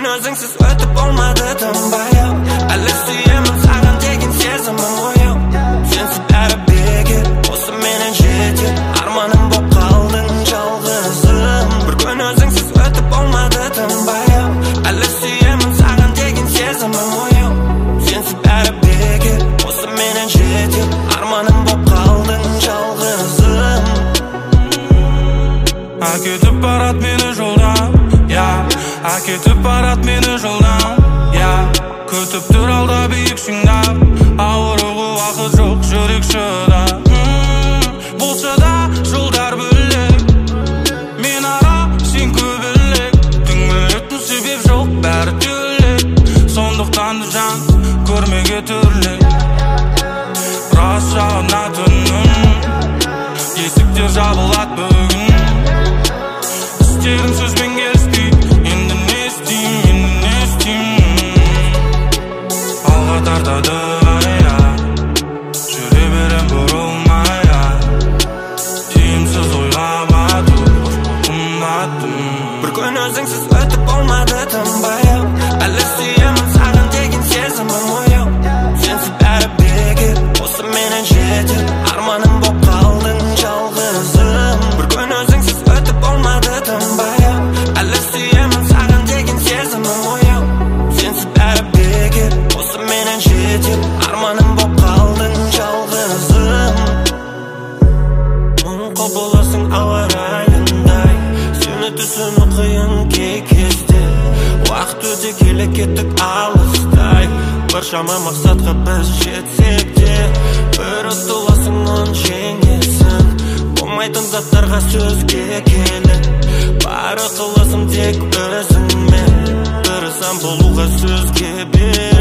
Бүгін өзіңсіз өтіп болмады тынбай әлі сүйемін саған деген сезімім ояу сенсіз бәрі бекер осы менен жетер арманым боп қалдың жалғызым бір күн өзіңсіз өтіп болмады тынбай әлі сүйемін саған деген сезімім ояу сенсіз бәрі бекер осы менен жетер арманым боп қалдың жалғызым Әкетіп барат мені жолдан Әкетіп барат мені жолдан Күтіп тұр алда биік шыңдап Ауыруға уақыт жоқ жүрек шыдап Болса да жолдар бөлек Мен ара сен көбілек Түңілетін себеп жоқ бәрі төлек Сондықтан да жан көрмеге түрлек Біраз жағынатыным Есіктер жабылат бүгін Істерім сөзбен келіспей Енді не істеймін Алға тартады жүре берем бұрылмай Тиімсіз ойға батып қымбаттым бір күн өзіңсіз өтіп болмады тынбай әлі сүйемін саған деген сезімім ояу сенсіз бәрі бекер осы менен жетер арманым боп қалдың жалғызым бір күн өзіңсіз өтіп болмады тынбай әлі сүйемін саған деген сезімім ояу сенсіз бәрі бекер осы менен жетер арманым боп қалдың жалғызым мұң құбыласың ауа райындай сені түсіну қиын кей кезде уақыт өте келе кеттік алыстай біршама мақсатқа біз жетсек те бір ұтыласың оны жеңесің болмайтын заттарға сөзге келіп бар ықыласым тек өзіңмен тырысам болуға сөзге бер